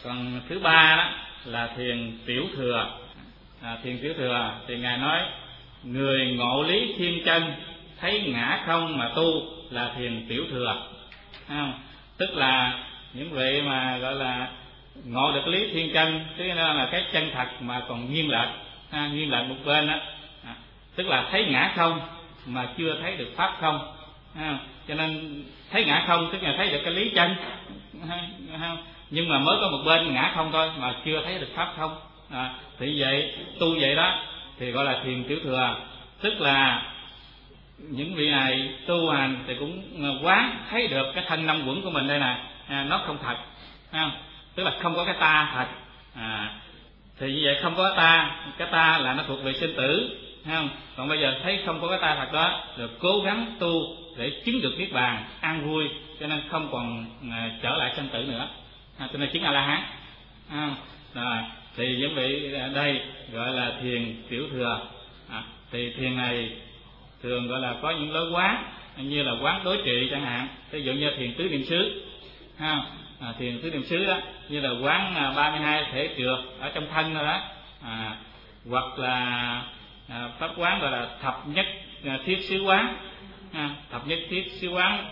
Còn thứ ba đó là thiền tiểu thừa. Thiền tiểu thừa thì ngài nói người ngộ lý thiên chân, thấy ngã không mà tu là thiền tiểu thừa. Tức là những vị mà gọi là ngộ được lý thiên chân, tức là cái chân thật mà còn nghiêng lệch, nghiêng lệch một bên đó, tức là thấy ngã không mà chưa thấy được pháp không. Cho nên thấy ngã không tức là thấy được cái lý chân, nhưng mà mới có một bên ngã không thôi mà chưa thấy được pháp không. Thì vậy tu vậy đó thì gọi là thiền tiểu thừa. Tức là những vị này tu hành thì cũng quán thấy được cái thân năm uẩn của mình đây nè, nó không thật, tức là không có cái ta thật. Thì như vậy không có cái ta là nó thuộc về sinh tử, còn bây giờ thấy không có cái ta thật đó, rồi cố gắng tu để chứng được niết bàn an vui, cho nên không còn trở lại sanh tử nữa, cho nên chứng A La Hán. Thì những vị đây gọi là thiền tiểu thừa. Thì thiền này thường gọi là có những lối quán như là quán đối trị chẳng hạn, ví dụ như thiền tứ niệm xứ, thiền tứ niệm xứ đó, như là quán 32 thể trượt ở trong thân rồi đó, hoặc là pháp quán gọi là thập nhất thiết xứ quán. Thập nhất thiết xứ quán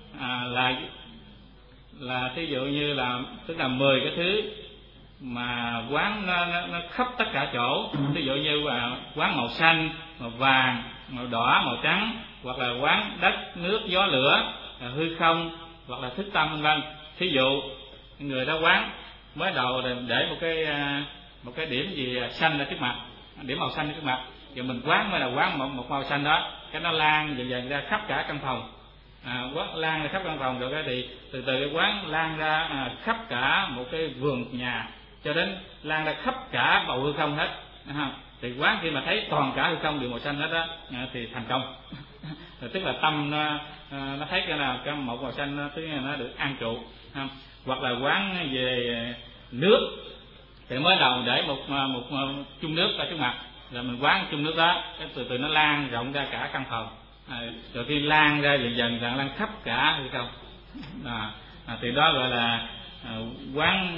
là ví dụ như là tức là 10 cái thứ mà quán nó khắp tất cả chỗ, ví dụ như là quán màu xanh, màu vàng, màu đỏ, màu trắng, hoặc là quán đất, nước, gió, lửa, hư không, hoặc là thức tâm, vân vân. Thí dụ người đó quán mới đầu để một cái điểm gì xanh ở trước mặt, điểm màu xanh ở trước mặt, rồi mình quán mới là quán một màu xanh đó, cái nó lan dần dần ra khắp cả căn phòng, quán lan ra khắp căn phòng, rồi cái thì từ từ cái quán lan ra khắp cả một cái vườn nhà, cho đến lan ra khắp cả bầu hư không hết. Thì quán khi mà thấy toàn cả hư không đều màu xanh hết đó thì thành công. Tức là tâm nó thấy cái nào cái một màu xanh tức là nó được an trụ. Hoặc là quán về nước thì mới đầu để một chung nước ở trước mặt, rồi mình quán chung nước đó, cái từ từ nó lan rộng ra cả căn phòng, rồi khi lan ra dần dần lan khắp cả hư không. Thì đó gọi là quán,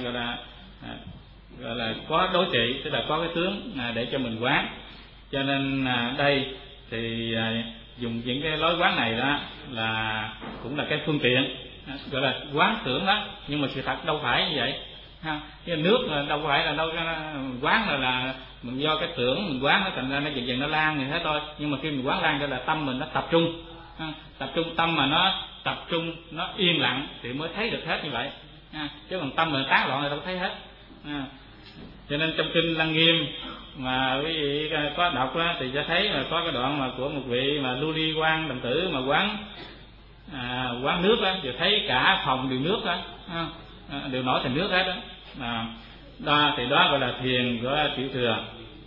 gọi là có đối trị, tức là có cái tướng để cho mình quán. Cho nên đây thì dùng những cái lối quán này đó là cũng là cái phương tiện, gọi là quán tưởng đó, nhưng mà sự thật đâu phải như vậy. Cái nước là đâu phải là đâu quán là mình do cái tưởng mình quán, nó thành ra nó dần dần nó lan như thế thôi. Nhưng mà khi mình quán lan ra là tâm mình nó tập trung tâm mà nó tập trung, nó yên lặng thì mới thấy được hết như vậy. Chứ còn tâm mình tán loạn là đâu thấy hết. Cho nên trong kinh Lăng Nghiêm mà quý vị có đọc đó, thì sẽ thấy là có cái đoạn mà của một vị mà Lưu Ly Quang đồng tử mà quán nước đó, rồi thấy cả phòng đều nước đó, đều nổi thành nước hết đó. Đó thì đó gọi là thiền của tiểu thừa.